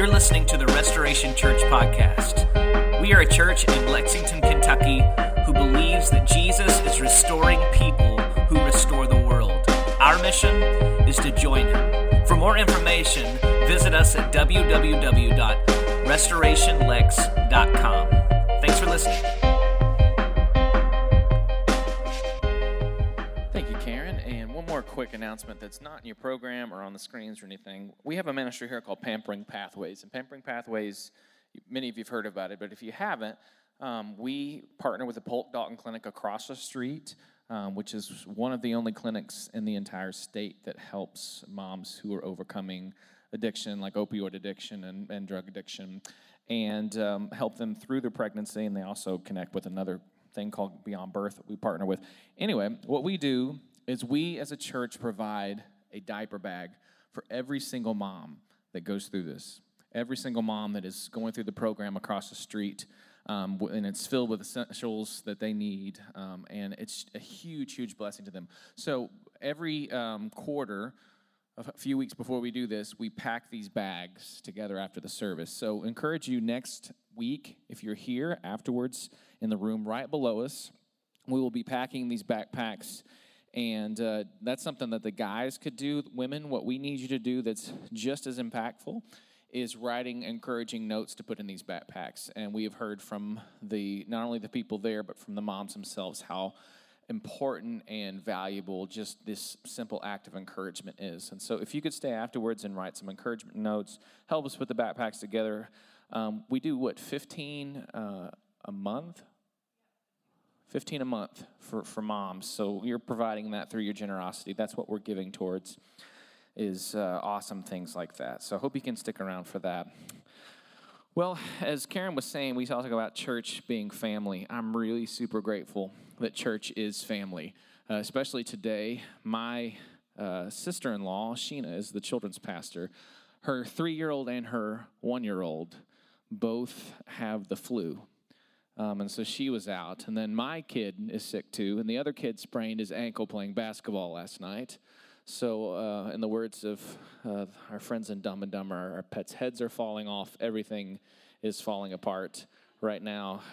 You're listening to the Restoration Church podcast. We are a church in Lexington, Kentucky, who believes that Jesus is restoring people who restore the world. Our mission is to join him. For more information, visit us at www.restorationlex.com. Thanks for listening. Thank you, Karen. And one more quick announcement that's not in your program or on the screens or anything. We have a ministry here called Pampering Pathways. And Pampering Pathways, many of you have heard about it, but if you haven't, we partner with the Polk Dalton Clinic across the street, which is one of the only clinics in the entire state that helps moms who are overcoming addiction, like opioid addiction and drug addiction, and help them through their pregnancy. And they also connect with another thing called Beyond Birth that we partner with. Anyway, what we do is we as a church provide a diaper bag for every single mom that goes through this. Every single mom that is going through the program across the street, and it's filled with essentials that they need, and it's a huge, huge blessing to them. So every quarter, a few weeks before we do this, we pack these bags together after the service. So encourage you next week, if you're here afterwards in the room right below us, we will be packing these backpacks. And that's something that the guys could do. Women, what we need you to do that's just as impactful is writing encouraging notes to put in these backpacks. And we have heard from not only the people there, but from the moms themselves how important and valuable just this simple act of encouragement is. And so if you could stay afterwards and write some encouragement notes, help us put the backpacks together. We do, 15 a month? 15 a month for moms. So you're providing that through your generosity. That's what we're giving towards, is awesome things like that. So I hope you can stick around for that. Well, as Karen was saying, we talk about church being family. I'm really super grateful that church is family, especially today. My sister-in-law, Sheena, is the children's pastor. Her 3-year-old and her 1-year-old both have the flu. And so she was out. And then my kid is sick too. And the other kid sprained his ankle playing basketball last night. So in the words of our friends in Dumb and Dumber, our pets' heads are falling off. Everything is falling apart right now.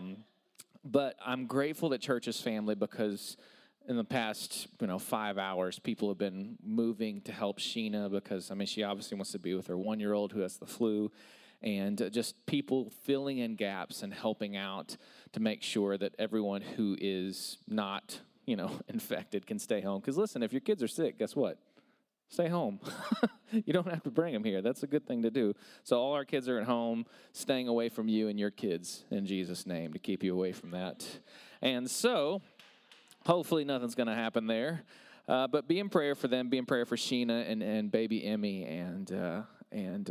But I'm grateful that church is family because in the past 5 hours, people have been moving to help Sheena because, she obviously wants to be with her 1-year-old who has the flu. And just people filling in gaps and helping out to make sure that everyone who is not, infected can stay home. Because listen, if your kids are sick, guess what? Stay home. You don't have to bring them here. That's a good thing to do. So all our kids are at home, staying away from you and your kids in Jesus' name to keep you away from that. And so hopefully nothing's going to happen there. But be in prayer for them. Be in prayer for Sheena and baby Emmy and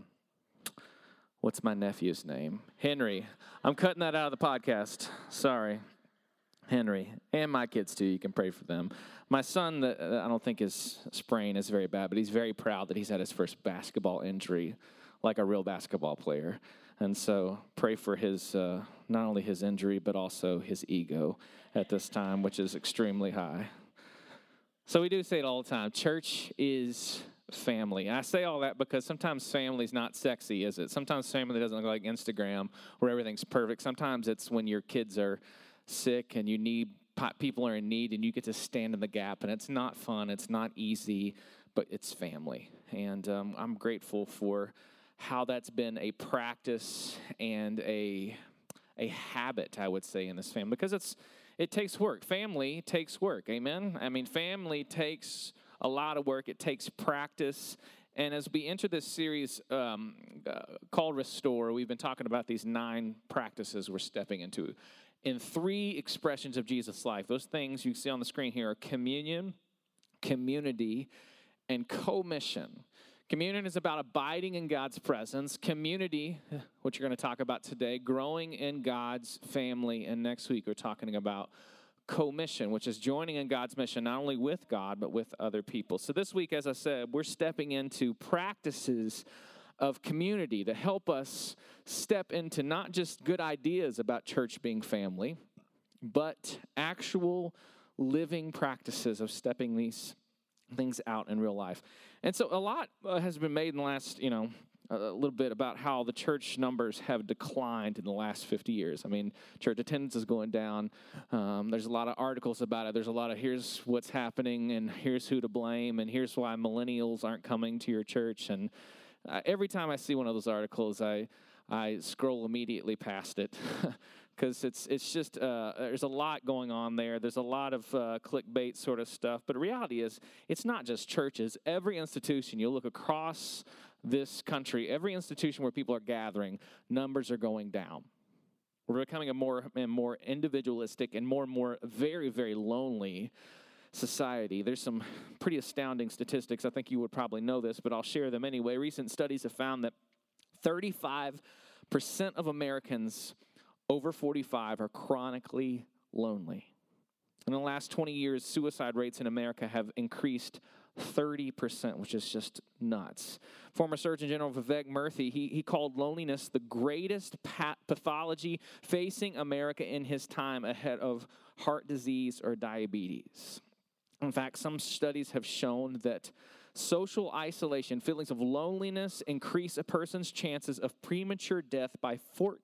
what's my nephew's name? Henry. I'm cutting that out of the podcast. Sorry. Henry. And my kids, too. You can pray for them. My son, that I don't think his sprain is very bad, but he's very proud that he's had his first basketball injury, like a real basketball player. And so pray for his, not only his injury, but also his ego at this time, which is extremely high. So we do say it all the time. Church is family. And I say all that because sometimes family's not sexy, is it? Sometimes family doesn't look like Instagram where everything's perfect. Sometimes it's when your kids are sick and people are in need and you get to stand in the gap, and it's not fun, it's not easy, but it's family. And I'm grateful for how that's been a practice and a habit, I would say, in this family, because it takes work. Family takes work, amen? Family takes a lot of work. It takes practice. And as we enter this series called Restore, we've been talking about these 9 practices we're stepping into in 3 expressions of Jesus' life. Those things you see on the screen here are communion, community, and commission. Communion is about abiding in God's presence. Community, which you're going to talk about today, growing in God's family. And next week we're talking about commission, which is joining in God's mission, not only with God, but with other people. So this week, as I said, we're stepping into practices of community to help us step into not just good ideas about church being family, but actual living practices of stepping these things out in real life. And so a lot has been made in the last, a little bit about how the church numbers have declined in the last 50 years. I mean, church attendance is going down. There's a lot of articles about it. There's a lot of here's what's happening and here's who to blame and here's why millennials aren't coming to your church. And every time I see one of those articles, I scroll immediately past it because it's just there's a lot going on there. There's a lot of clickbait sort of stuff. But the reality is it's not just churches. Every institution, you look across this country, every institution where people are gathering, numbers are going down. We're becoming a more and more individualistic and more very, very lonely society. There's some pretty astounding statistics. I think you would probably know this, but I'll share them anyway. Recent studies have found that 35% of Americans over 45 are chronically lonely. In the last 20 years, suicide rates in America have increased 30%, which is just nuts. Former Surgeon General Vivek Murthy, he called loneliness the greatest pathology facing America in his time, ahead of heart disease or diabetes. In fact, some studies have shown that social isolation, feelings of loneliness, increase a person's chances of premature death by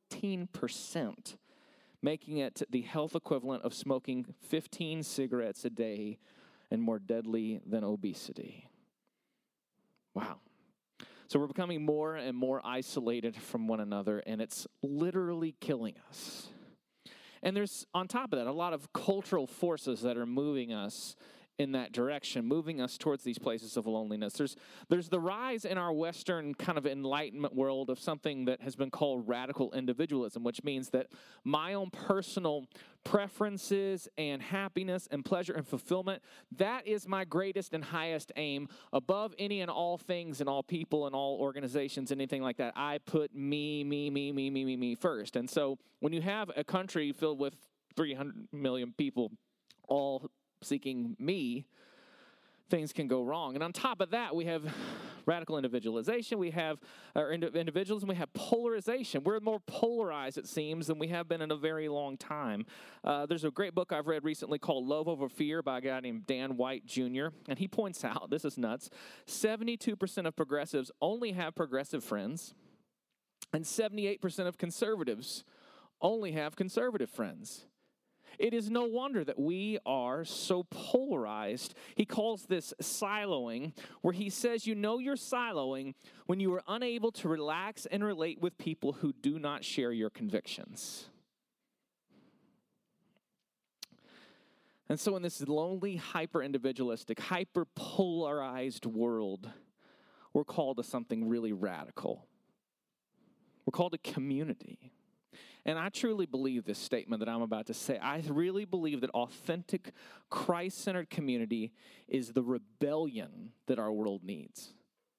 14%, making it the health equivalent of smoking 15 cigarettes a day and more deadly than obesity. Wow. So we're becoming more and more isolated from one another, and it's literally killing us. And there's, on top of that, a lot of cultural forces that are moving us in that direction, moving us towards these places of loneliness. There's the rise in our Western kind of Enlightenment world of something that has been called radical individualism, which means that my own personal preferences and happiness and pleasure and fulfillment, that is my greatest and highest aim above any and all things and all people and all organizations, anything like that. I put me first. And so when you have a country filled with 300 million people all seeking me, things can go wrong. And on top of that, we have radical individualization, we have individualism, we have polarization. We're more polarized, it seems, than we have been in a very long time. There's a great book I've read recently called Love Over Fear by a guy named Dan White Jr., and he points out, this is nuts, 72% of progressives only have progressive friends, and 78% of conservatives only have conservative friends. It is no wonder that we are so polarized. He calls this siloing, where he says you know you're siloing when you are unable to relax and relate with people who do not share your convictions. And so in this lonely, hyper-individualistic, hyper-polarized world, we're called to something really radical. We're called to community. And I truly believe this statement that I'm about to say. I really believe that authentic, Christ-centered community is the rebellion that our world needs.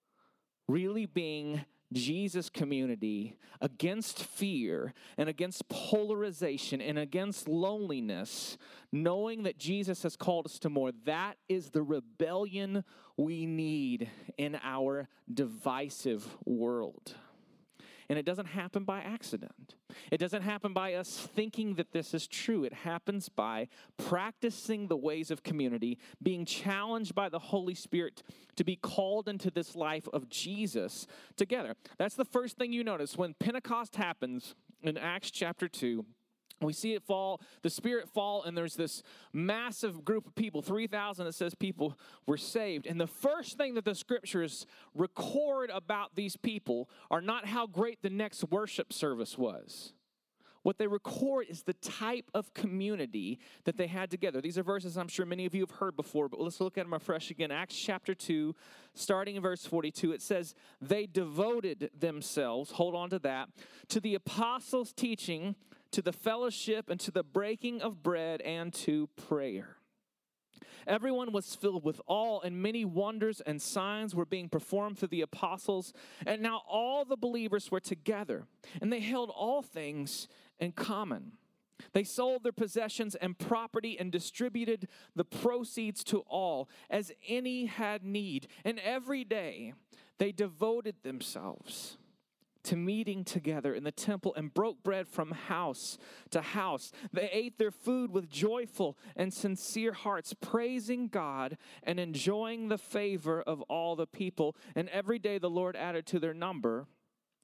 Really being Jesus' community against fear and against polarization and against loneliness, knowing that Jesus has called us to more. That is the rebellion we need in our divisive world. And it doesn't happen by accident. It doesn't happen by us thinking that this is true. It happens by practicing the ways of community, being challenged by the Holy Spirit to be called into this life of Jesus together. That's the first thing you notice. When Pentecost happens in Acts chapter 2, we see it fall, the Spirit fall, and there's this massive group of people, 3,000, it says people were saved. And the first thing that the Scriptures record about these people are not how great the next worship service was. What they record is the type of community that they had together. These are verses I'm sure many of you have heard before, but let's look at them afresh again. Acts chapter 2, starting in verse 42, it says, they devoted themselves, hold on to that, to the apostles' teaching, to the fellowship, and to the breaking of bread, and to prayer. Everyone was filled with awe, and many wonders and signs were being performed through the apostles. And now all the believers were together, and they held all things in common. They sold their possessions and property and distributed the proceeds to all as any had need. And every day they devoted themselves to meeting together in the temple and broke bread from house to house. They ate their food with joyful and sincere hearts, praising God and enjoying the favor of all the people. And every day the Lord added to their number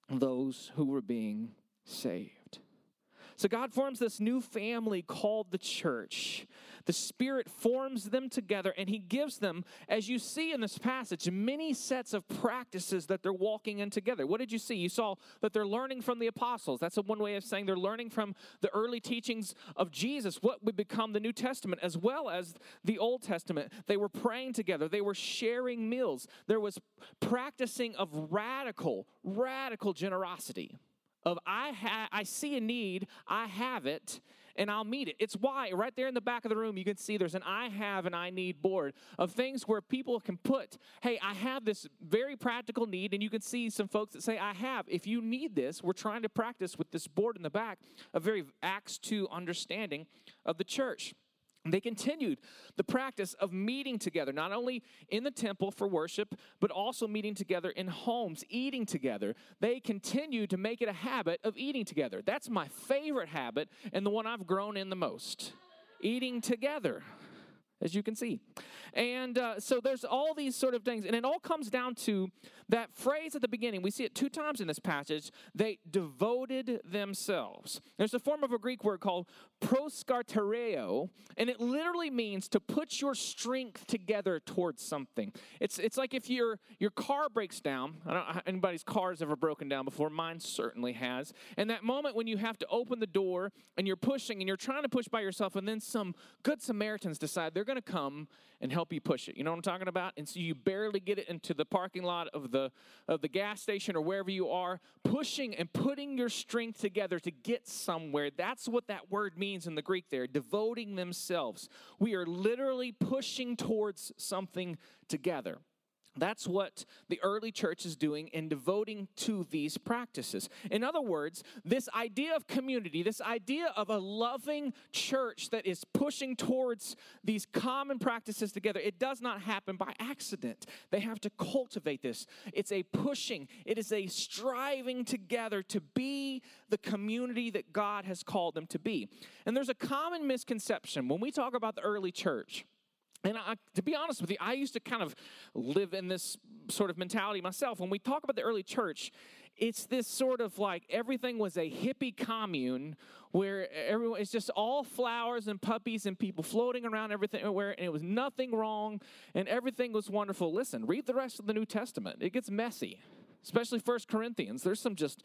those who were being saved. So God forms this new family called the church. The Spirit forms them together, and He gives them, as you see in this passage, many sets of practices that they're walking in together. What did you see? You saw that they're learning from the apostles. That's one way of saying they're learning from the early teachings of Jesus, what would become the New Testament, as well as the Old Testament. They were praying together. They were sharing meals. There was practicing of radical generosity. Of I see a need, I have it, and I'll meet it. It's why right there in the back of the room you can see there's an I have and I need board of things where people can put, hey, I have this very practical need, and you can see some folks that say, I have. If you need this, we're trying to practice with this board in the back a very Acts 2 understanding of the church. They continued the practice of meeting together, not only in the temple for worship, but also meeting together in homes, eating together. They continued to make it a habit of eating together. That's my favorite habit and the one I've grown in the most, eating together, as you can see. And so there's all these sort of things, and it all comes down to that phrase at the beginning. We see it 2 times in this passage. They devoted themselves. There's a form of a Greek word called proskartereo, and it literally means to put your strength together towards something. It's like if your car breaks down. I don't know if anybody's car has ever broken down before. Mine certainly has. And that moment when you have to open the door and you're pushing and you're trying to push by yourself, and then some good Samaritans decide they're going to come and help you push it. You know what I'm talking about? And so you barely get it into the parking lot of the gas station or wherever you are, pushing and putting your strength together to get somewhere. That's what that word means in the Greek there, devoting themselves. We are literally pushing towards something together. That's what the early church is doing in devoting to these practices. In other words, this idea of community, this idea of a loving church that is pushing towards these common practices together, it does not happen by accident. They have to cultivate this. It's a pushing. It is a striving together to be the community that God has called them to be. And there's a common misconception when we talk about the early church. And to be honest with you, I used to kind of live in this sort of mentality myself. When we talk about the early church, it's this sort of like everything was a hippie commune where everyone, it's just all flowers and puppies and people floating around everywhere, and it was nothing wrong, and everything was wonderful. Listen, read the rest of the New Testament. It gets messy, especially 1 Corinthians. There's some just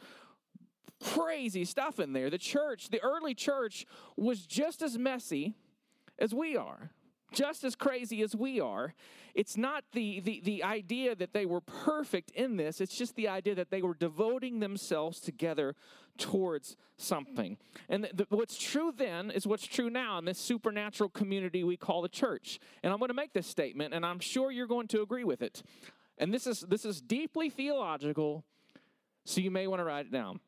crazy stuff in there. The early church was just as messy as we are. Just as crazy as we are. It's not the idea that they were perfect in this. It's just the idea that they were devoting themselves together towards something. And what's true then is what's true now in this supernatural community we call the church. And I'm going to make this statement, and I'm sure you're going to agree with it. And this is deeply theological, so you may want to write it down.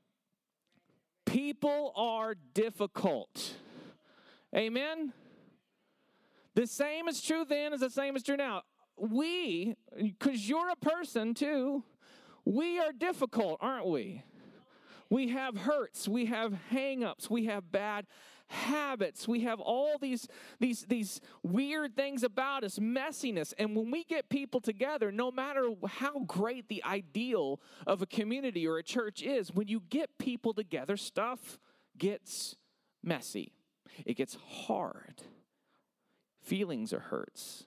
People are difficult. Amen? The same is true then as the same is true now. We, because you're a person too, we are difficult, aren't we? We have hurts, we have hang-ups, we have bad habits, we have all these weird things about us, messiness. And when we get people together, no matter how great the ideal of a community or a church is, when you get people together, stuff gets messy. It gets hard. Feelings are hurts.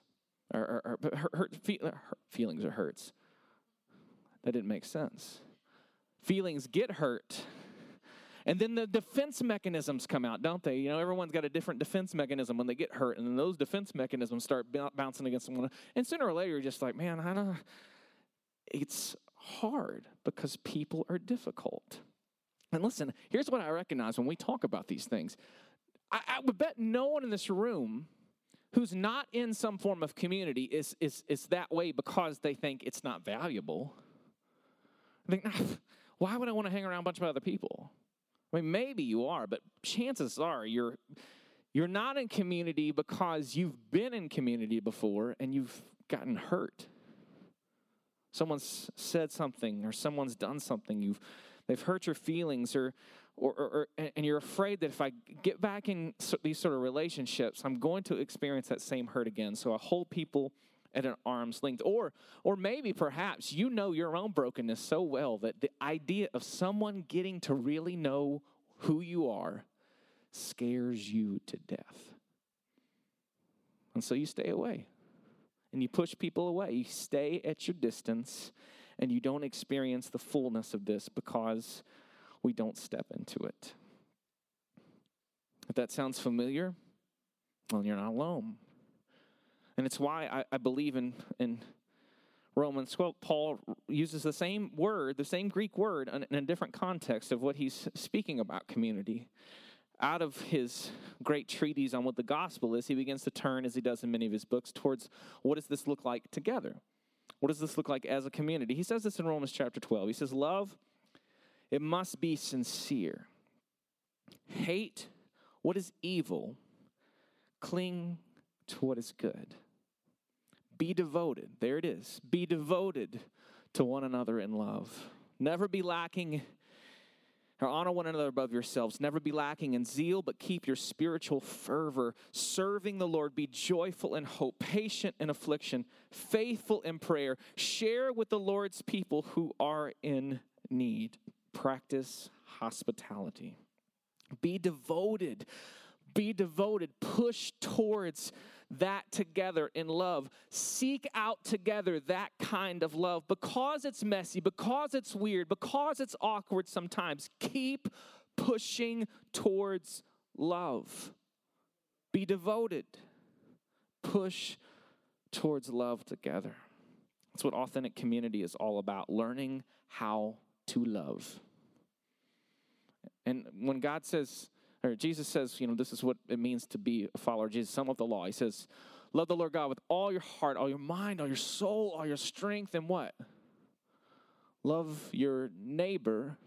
Feelings are hurts. That didn't make sense. Feelings get hurt. And then the defense mechanisms come out, don't they? You know, everyone's got a different defense mechanism when they get hurt. And then those defense mechanisms start bouncing against someone. And sooner or later, you're just like, man, I don't know. It's hard because people are difficult. And listen, here's what I recognize when we talk about these things. I would bet no one in this room who's not in some form of community is that way because they think it's not valuable. I think, why would I want to hang around a bunch of other people? I mean, maybe you are, but chances are you're not in community because you've been in community before and you've gotten hurt. Someone's said something or someone's done something. They've hurt your feelings and you're afraid that if I get back in these sort of relationships, I'm going to experience that same hurt again. So I hold people at an arm's length. Or maybe perhaps you know your own brokenness so well that the idea of someone getting to really know who you are scares you to death. And so you stay away. And you push people away. You stay at your distance, and you don't experience the fullness of this because we don't step into it. If that sounds familiar, well, you're not alone. And it's why I believe in Romans 12, Paul uses the same word, the same Greek word, in a different context of what he's speaking about community. Out of his great treatise on what the gospel is, he begins to turn, as he does in many of his books, towards what does this look like together? What does this look like as a community? He says this in Romans chapter 12. He says, love, it must be sincere. Hate what is evil. Cling to what is good. Be devoted. There it is. Be devoted to one another in love. Never be lacking or honor one another above yourselves. Never be lacking in zeal, but keep your spiritual fervor. Serving the Lord, be joyful in hope, patient in affliction, faithful in prayer. Share with the Lord's people who are in need. Practice hospitality. Be devoted. Be devoted. Push towards that together in love. Seek out together that kind of love. Because it's messy, because it's weird, because it's awkward sometimes, keep pushing towards love. Be devoted. Push towards love together. That's what authentic community is all about, learning how to love. And when God says, or Jesus says, this is what it means to be a follower of Jesus, sum up the law. He says, love the Lord God with all your heart, all your mind, all your soul, all your strength, and what? Love your neighbor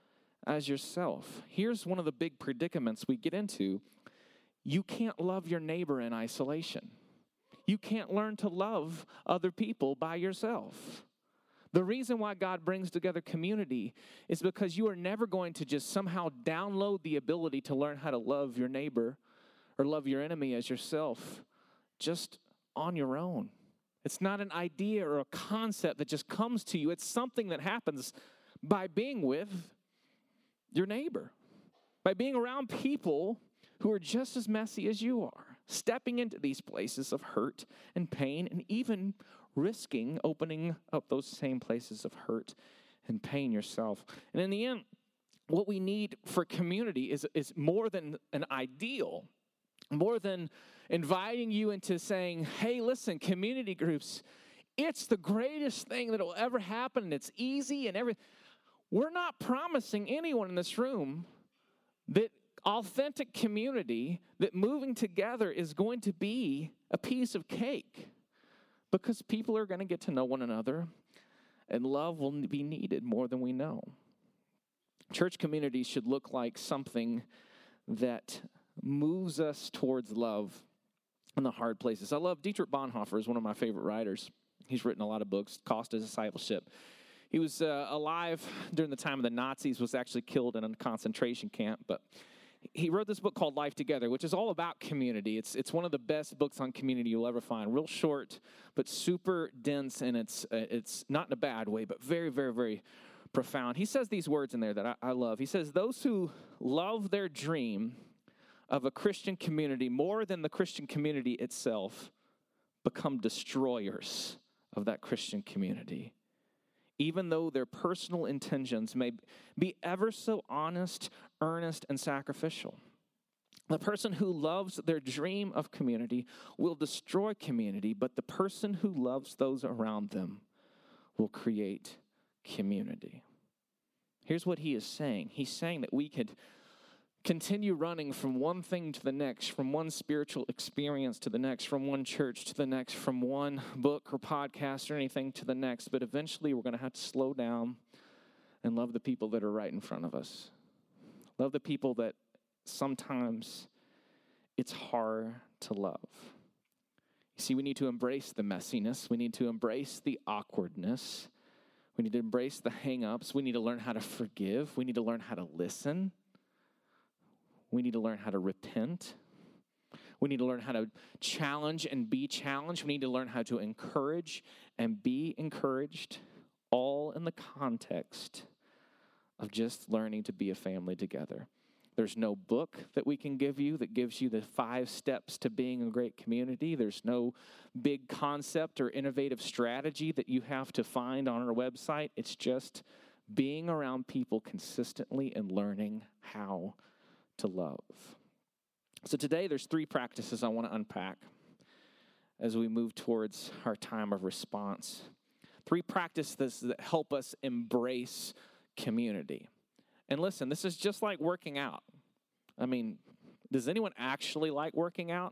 as yourself. Here's one of the big predicaments we get into. You can't love your neighbor in isolation. You can't learn to love other people by yourself. The reason why God brings together community is because you are never going to just somehow download the ability to learn how to love your neighbor or love your enemy as yourself just on your own. It's not an idea or a concept that just comes to you. It's something that happens by being with your neighbor, by being around people who are just as messy as you are, stepping into these places of hurt and pain, and even risking opening up those same places of hurt and pain yourself. And in the end, what we need for community is more than an ideal, more than inviting you into saying, hey, listen, community groups, it's the greatest thing that will ever happen, and it's easy and everything. We're not promising anyone in this room that authentic community, that moving together is going to be a piece of cake. Because people are going to get to know one another, and love will be needed more than we know. Church community should look like something that moves us towards love in the hard places. I love Dietrich Bonhoeffer is one of my favorite writers. He's written a lot of books, Cost of Discipleship. He was alive during the time of the Nazis, was actually killed in a concentration camp, but he wrote this book called Life Together, which is all about community. It's one of the best books on community you'll ever find. Real short, but super dense, and it's not in a bad way, but very, very, very profound. He says these words in there that I love. He says, those who love their dream of a Christian community more than the Christian community itself become destroyers of that Christian community. Even though their personal intentions may be ever so honest, earnest, and sacrificial. The person who loves their dream of community will destroy community, but the person who loves those around them will create community. Here's what he is saying. He's saying that we could continue running from one thing to the next, from one spiritual experience to the next, from one church to the next, from one book or podcast or anything to the next. But eventually we're going to have to slow down and love the people that are right in front of us. Love the people that sometimes it's hard to love. You see, we need to embrace the messiness. We need to embrace the awkwardness. We need to embrace the hang-ups. We need to learn how to forgive. We need to learn how to listen. We need to learn how to repent. We need to learn how to challenge and be challenged. We need to learn how to encourage and be encouraged, all in the context of just learning to be a family together. There's no book that we can give you that gives you the 5 steps to being a great community. There's no big concept or innovative strategy that you have to find on our website. It's just being around people consistently and learning how to love. So today there's 3 practices I want to unpack as we move towards our time of response. 3 practices that help us embrace community. And listen, this is just like working out. I mean, does anyone actually like working out?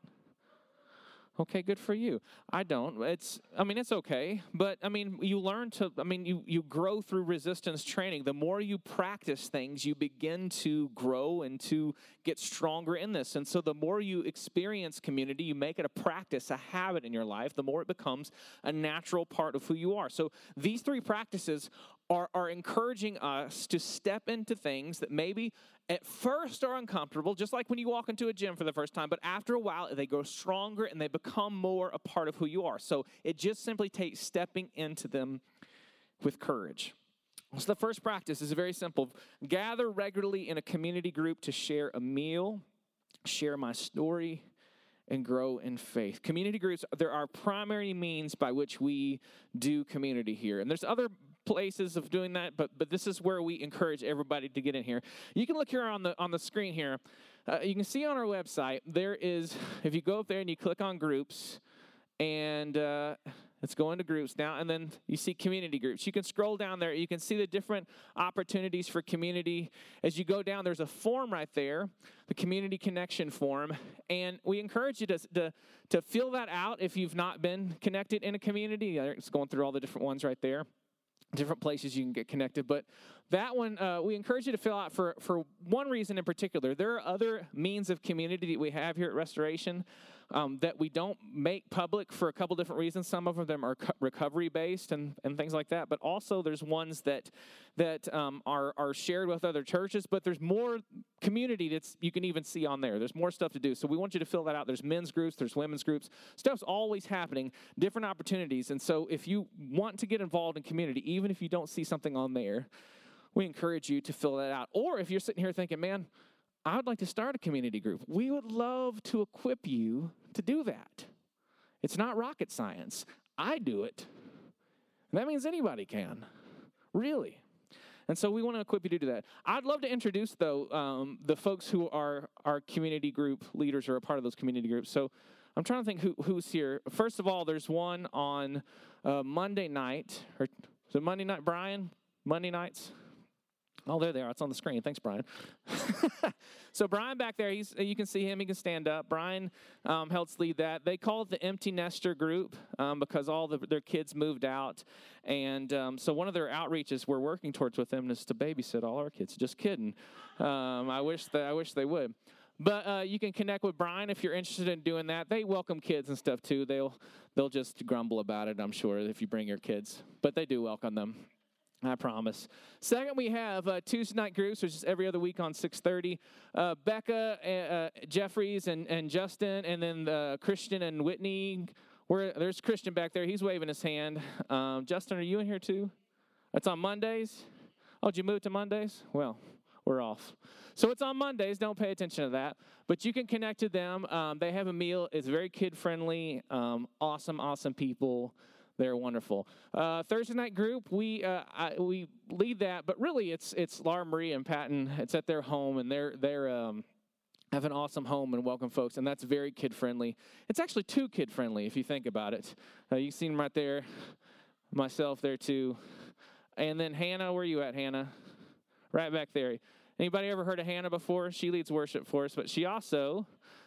Okay, good for you. I don't. It's okay. But, you learn to, you grow through resistance training. The more you practice things, you begin to grow and to get stronger in this. And so the more you experience community, you make it a practice, a habit in your life, the more it becomes a natural part of who you are. So these 3 practices are encouraging us to step into things that maybe at first are uncomfortable, just like when you walk into a gym for the first time, but after a while, they grow stronger and they become more a part of who you are. So it just simply takes stepping into them with courage. So the first practice is very simple. Gather regularly in a community group to share a meal, share my story, and grow in faith. Community groups, there are primary means by which we do community here. And there's other places of doing that, but this is where we encourage everybody to get in here. You can look here on the screen here. You can see on our website, there is, if you go up there and you click on groups, and let's go into groups now, and then you see community groups. You can scroll down there. You can see the different opportunities for community. As you go down, there's a form right there, the community connection form, and we encourage you to fill that out if you've not been connected in a community. It's going through all the different ones right there. Different places you can get connected. But that one, we encourage you to fill out for one reason in particular. There are other means of community that we have here at Restoration that we don't make public for a couple different reasons. Some of them are recovery-based and things like that. But also there's ones that are shared with other churches. But there's more community that you can even see on there. There's more stuff to do. So we want you to fill that out. There's men's groups. There's women's groups. Stuff's always happening, different opportunities. And so if you want to get involved in community, even if you don't see something on there, we encourage you to fill that out. Or if you're sitting here thinking, man, I would like to start a community group, we would love to equip you to do that. It's not rocket science. I do it. And that means anybody can, really. And so we want to equip you to do that. I'd love to introduce, though, the folks who are our community group leaders or a part of those community groups. So I'm trying to think who's here. First of all, there's one on Monday night. Or is it Monday night, Brian? Monday nights? Oh, there they are. It's on the screen. Thanks, Brian. So Brian back there, you can see him. He can stand up. Brian helps lead that. They call it the Empty Nester Group because all their kids moved out. And so one of their outreaches we're working towards with them is to babysit all our kids. Just kidding. I wish they would. But you can connect with Brian if you're interested in doing that. They welcome kids and stuff, too. They'll just grumble about it, I'm sure, if you bring your kids. But they do welcome them. I promise. Second, we have Tuesday night groups, which is every other week on 6:30. Becca, Jeffries, and Justin, and then Christian and Whitney. There's Christian back there. He's waving his hand. Justin, are you in here too? That's on Mondays? Oh, did you move to Mondays? Well, we're off. So it's on Mondays. Don't pay attention to that. But you can connect to them. They have a meal. It's very kid-friendly. Awesome people. They're wonderful. Thursday night group, we lead that, but really it's Laura Marie and Patton. It's at their home, and they're have an awesome home and welcome folks, and that's very kid friendly. It's actually too kid friendly if you think about it. You see them right there, myself there too, and then Hannah. Where are you at, Hannah? Right back there. Anybody ever heard of Hannah before? She leads worship for us, but she also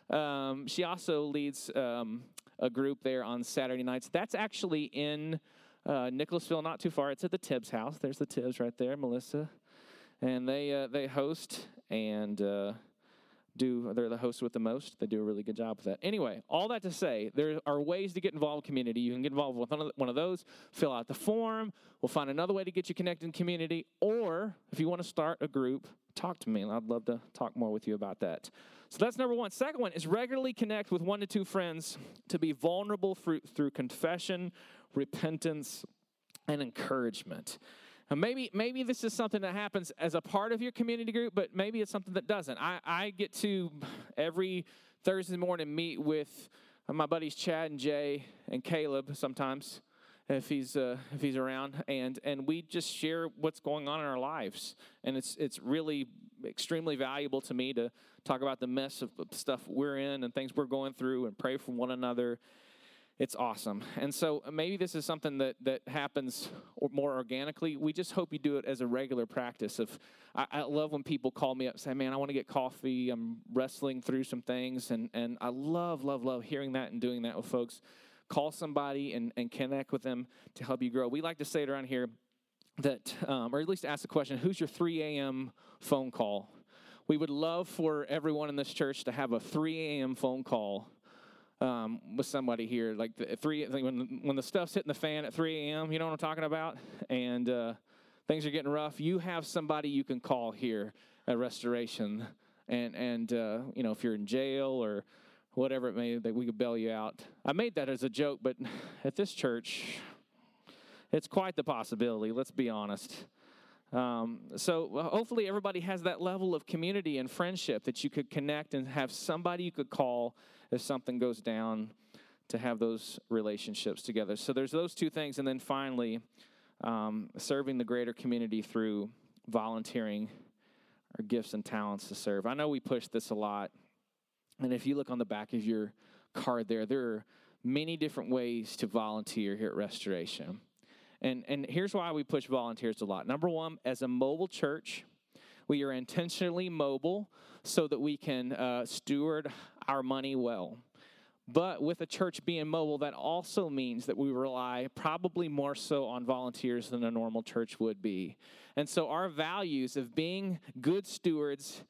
leads a group there on Saturday nights. That's actually in Nicholasville, not too far. It's at the Tibbs house. There's the Tibbs right there, Melissa. And they host and they're the host with the most. They do a really good job with that. Anyway, all that to say, there are ways to get involved in community. You can get involved with one of those, fill out the form. We'll find another way to get you connected in community. Or if you want to start a group talk to me, and I'd love to talk more with you about that. So that's number one. Second one is regularly connect with 1 to 2 friends to be vulnerable through confession, repentance, and encouragement. And maybe this is something that happens as a part of your community group, but maybe it's something that doesn't. I get to every Thursday morning meet with my buddies Chad and Jay and Caleb sometimes, if he's around, and we just share what's going on in our lives, and it's really extremely valuable to me to talk about the mess of stuff we're in and things we're going through and pray for one another. It's awesome. And so maybe this is something that happens more organically. We just hope you do it as a regular practice. I love when people call me up and say, man, I want to get coffee. I'm wrestling through some things. And I love hearing that and doing that with folks. Call somebody and connect with them to help you grow. We like to say it around here that, or at least ask the question, who's your 3 a.m. phone call? We would love for everyone in this church to have a 3 a.m. phone call with somebody here, like when the stuff's hitting the fan at 3 a.m., you know what I'm talking about, and things are getting rough, you have somebody you can call here at Restoration, and if you're in jail or whatever it may be, we could bail you out. I made that as a joke, but at this church, it's quite the possibility, let's be honest. So hopefully everybody has that level of community and friendship that you could connect and have somebody you could call if something goes down, to have those relationships together. So there's those two things. And then finally, serving the greater community through volunteering our gifts and talents to serve. I know we push this a lot. And if you look on the back of your card there are many different ways to volunteer here at Restoration. And here's why we push volunteers a lot. Number one, as a mobile church, we are intentionally mobile so that we can steward our money well. But with a church being mobile, that also means that we rely probably more so on volunteers than a normal church would be. And so our values of being good stewards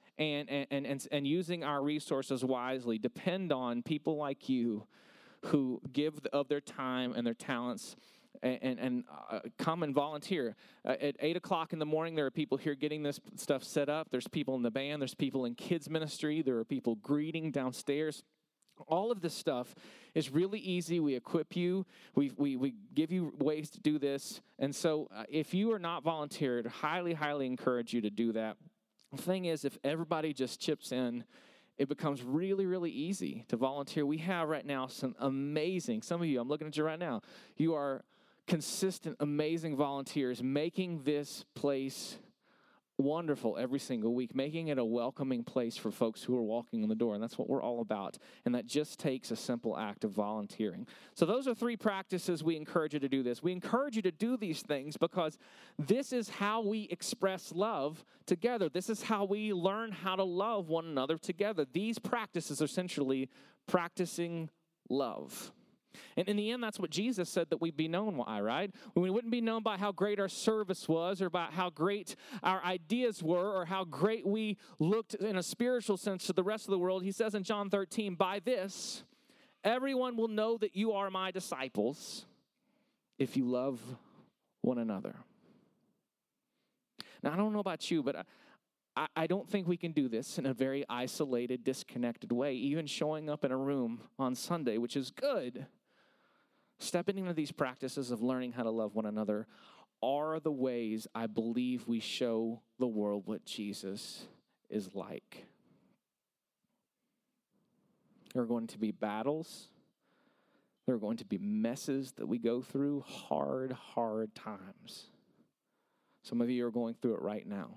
and using our resources wisely depend on people like you who give of their time and their talents and come and volunteer. At 8 o'clock in the morning, there are people here getting this stuff set up. There's people in the band. There's people in kids ministry. There are people greeting downstairs. All of this stuff is really easy. We equip you. We give you ways to do this. And so if you are not volunteered, highly, highly encourage you to do that. The thing is, if everybody just chips in, it becomes really, really easy to volunteer. We have right now some amazing, some of you, I'm looking at you right now, you are consistent, amazing volunteers making this place wonderful every single week, making it a welcoming place for folks who are walking in the door. And that's what we're all about. And that just takes a simple act of volunteering. So those are 3 practices we encourage you to do this. We encourage you to do these things because this is how we express love together. This is how we learn how to love one another together. These practices are essentially practicing love. And in the end, that's what Jesus said that we'd be known by, right? We wouldn't be known by how great our service was or by how great our ideas were or how great we looked in a spiritual sense to the rest of the world. He says in John 13, by this, everyone will know that you are my disciples if you love one another. Now, I don't know about you, but I don't think we can do this in a very isolated, disconnected way, even showing up in a room on Sunday, which is good. Stepping into these practices of learning how to love one another are the ways I believe we show the world what Jesus is like. There are going to be battles. There are going to be messes that we go through, hard times. Some of you are going through it right now.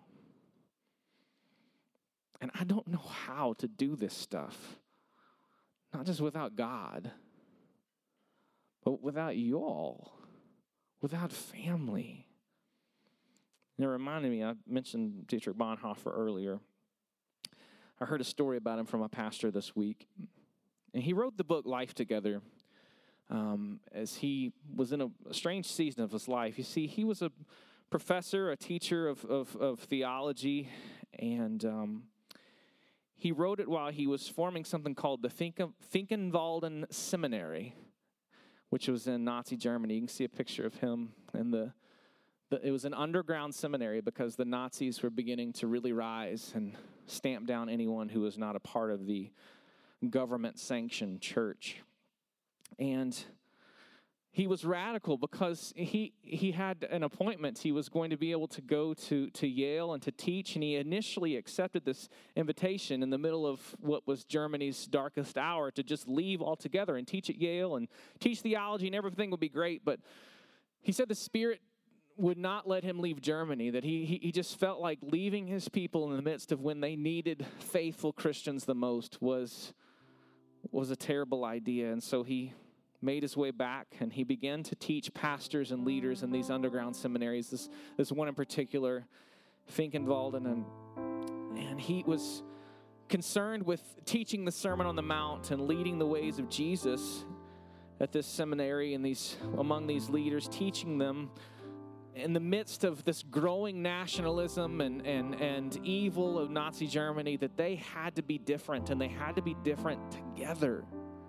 And I don't know how to do this stuff. Not just without God, but without you all, without family. And it reminded me, I mentioned Dietrich Bonhoeffer earlier. I heard a story about him from a pastor this week. And he wrote the book Life Together as he was in a strange season of his life. You see, he was a professor, a teacher of theology, and he wrote it while he was forming something called the Finkenwalden Seminary, which was in Nazi Germany. You can see a picture of him in the it was an underground seminary because the Nazis were beginning to really rise and stamp down anyone who was not a part of the government-sanctioned church. And he was radical because he had an appointment. He was going to be able to go to Yale and to teach, and he initially accepted this invitation in the middle of what was Germany's darkest hour to just leave altogether and teach at Yale and teach theology, and everything would be great. But he said the Spirit would not let him leave Germany, that he just felt like leaving his people in the midst of when they needed faithful Christians the most was a terrible idea. And so he made his way back, and he began to teach pastors and leaders in these underground seminaries. This one in particular, Finkenwalden, and he was concerned with teaching the Sermon on the Mount and leading the ways of Jesus at this seminary and among these leaders, teaching them in the midst of this growing nationalism and evil of Nazi Germany that they had to be different, and they had to be different together.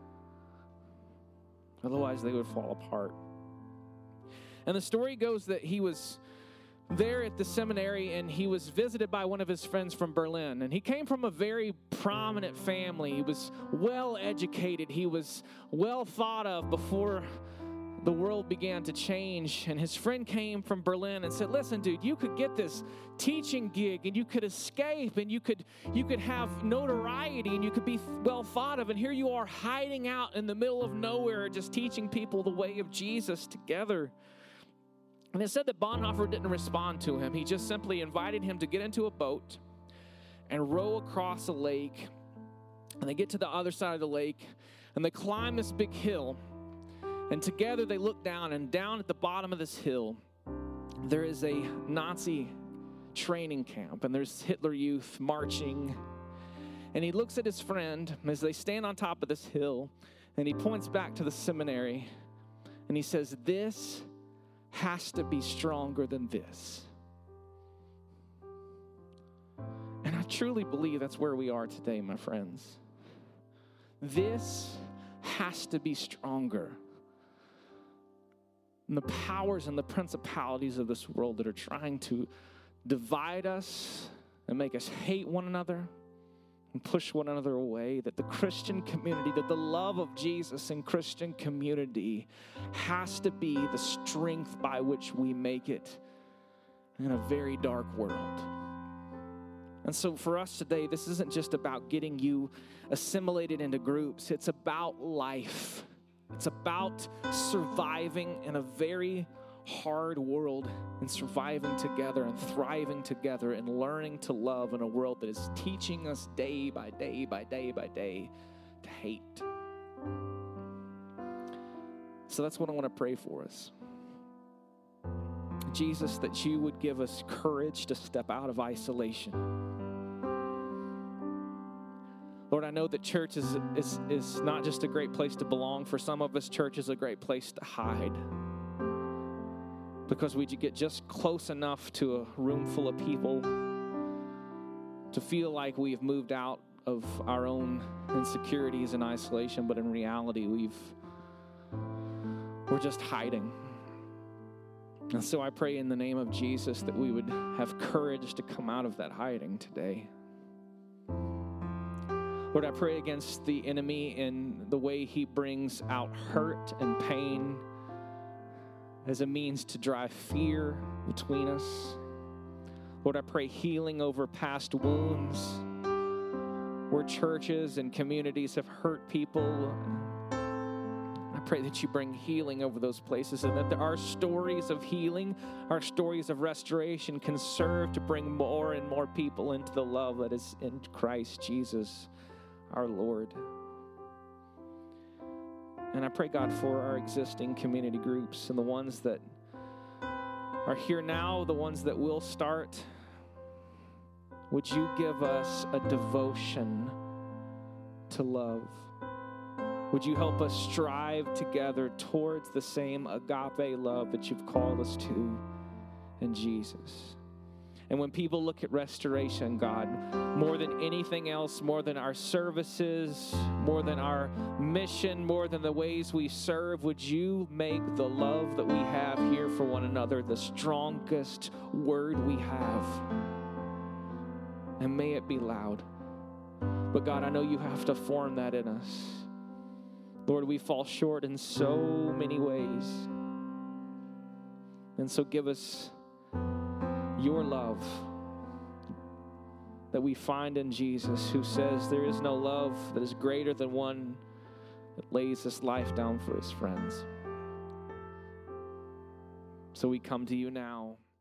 Otherwise, they would fall apart. And the story goes that he was there at the seminary, and he was visited by one of his friends from Berlin. And he came from a very prominent family. He was well educated. He was well thought of before the world began to change. And his friend came from Berlin and said, listen, dude, you could get this teaching gig, and you could escape, and you could have notoriety, and you could be well thought of. And here you are hiding out in the middle of nowhere, just teaching people the way of Jesus together. And it said that Bonhoeffer didn't respond to him. He just simply invited him to get into a boat and row across a lake. And they get to the other side of the lake, and they climb this big hill. And together they look down, and down at the bottom of this hill, there is a Nazi training camp, and there's Hitler Youth marching. And he looks at his friend as they stand on top of this hill, and he points back to the seminary, and he says, this has to be stronger than this. And I truly believe that's where we are today, my friends. This has to be stronger than the powers and the principalities of this world that are trying to divide us and make us hate one another and push one another away. That the Christian community, that the love of Jesus in Christian community has to be the strength by which we make it in a very dark world. And so for us today, this isn't just about getting you assimilated into groups. It's about life. It's about surviving in a very hard world and surviving together and thriving together and learning to love in a world that is teaching us day by day by day by day to hate. So that's what I want to pray for us. Jesus, that you would give us courage to step out of isolation. Lord, I know that church is not just a great place to belong. For some of us, church is a great place to hide, because we get just close enough to a room full of people to feel like we've moved out of our own insecurities and isolation, but in reality, we're just hiding. And so I pray in the name of Jesus that we would have courage to come out of that hiding today. Lord, I pray against the enemy in the way he brings out hurt and pain as a means to drive fear between us. Lord, I pray healing over past wounds where churches and communities have hurt people. I pray that you bring healing over those places, and that our stories of healing, our stories of restoration can serve to bring more and more people into the love that is in Christ Jesus, our Lord. And I pray, God, for our existing community groups and the ones that are here now, the ones that will start. Would you give us a devotion to love? Would you help us strive together towards the same agape love that you've called us to in Jesus? And when people look at restoration, God, more than anything else, more than our services, more than our mission, more than the ways we serve, would you make the love that we have here for one another the strongest word we have? And may it be loud. But God, I know you have to form that in us. Lord, we fall short in so many ways. And so give us your love that we find in Jesus, who says there is no love that is greater than one that lays his life down for his friends. So we come to you now.